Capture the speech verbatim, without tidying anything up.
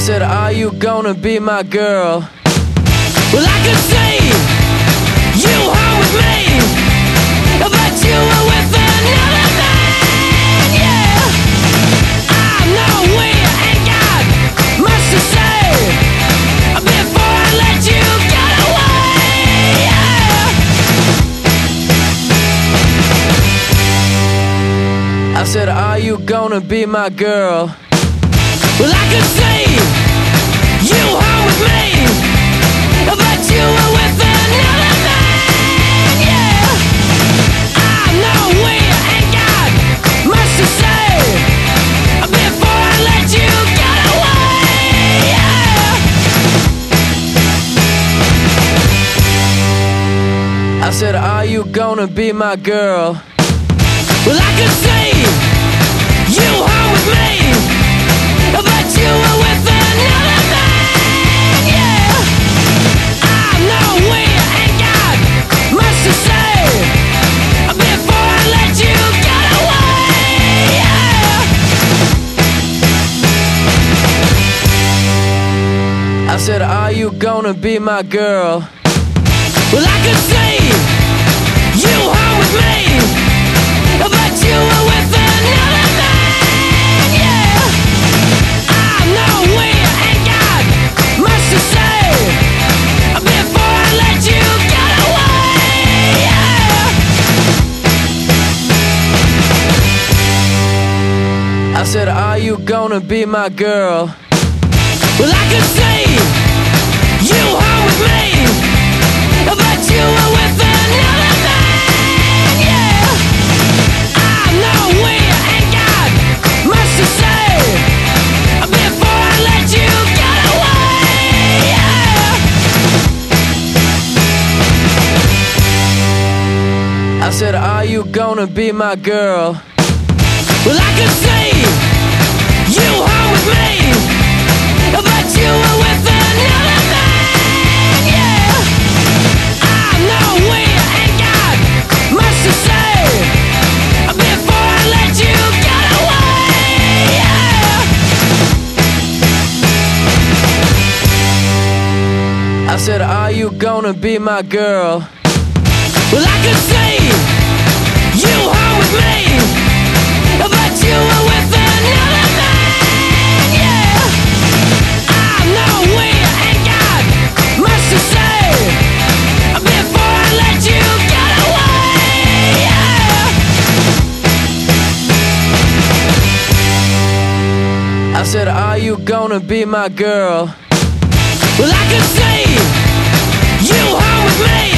said, are you gonna be my girl? Well, I could see you home with me, but you were with another man, yeah. I know we ain't got much to say before I let you get away, yeah. I said, are you gonna be my girl? Well, I could see you home with me, but you were with another man, yeah. I know we ain't got much to say before I let you get away, yeah. I said, are you gonna be my girl? Well, I could see you home with me, but you were with another man, yeah. I know we ain't got much to say before I let you get away, yeah. I said, are you gonna be my girl? Well, I could see you home with me, but you were with another man, yeah. I know we ain't got much to say before I let you get away, yeah. I said, are you gonna be my girl? Well, I could see you home with me, but you were with another man, yeah. I know we ain't got much to say before I let you get away, yeah. I said, are you gonna be my girl? Well, I could see you home with me, but you were with another man, yeah. I know we ain't got much to say before I let you get away, yeah. I said, are you gonna be my girl? Well, I could see you home with me, but you were with another man, yeah. I know we ain't got much to say before I let you get away, yeah. I said, are you gonna be my girl? Well, I could see you home with me,